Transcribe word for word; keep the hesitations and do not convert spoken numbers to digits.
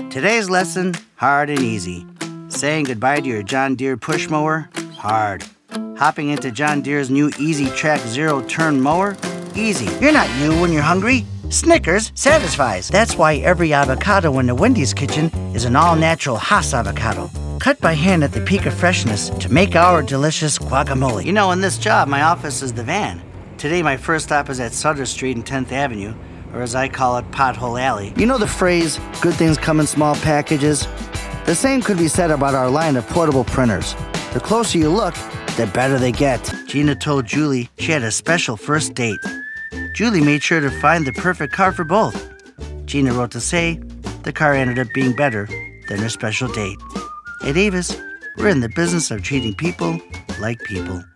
Today's lesson, hard and easy. Saying goodbye to your John Deere push mower, hard. Hopping into John Deere's new Easy Track Zero Turn mower, easy. You're not you when you're hungry. Snickers satisfies. That's why every avocado in the Wendy's kitchen is an all-natural Hass avocado, cut by hand at the peak of freshness to make our delicious guacamole. You know, in this job, my office is the van. Today, my first stop is at Sutter Street and tenth Avenue, or as I call it, Pothole Alley. You know the phrase, good things come in small packages? The same could be said about our line of portable printers. The closer you look, the better they get. Gina told Julie she had a special first date. Julie made sure to find the perfect car for both. Gina wrote to say the car ended up being better than her special date. At Avis, we're in the business of treating people like people.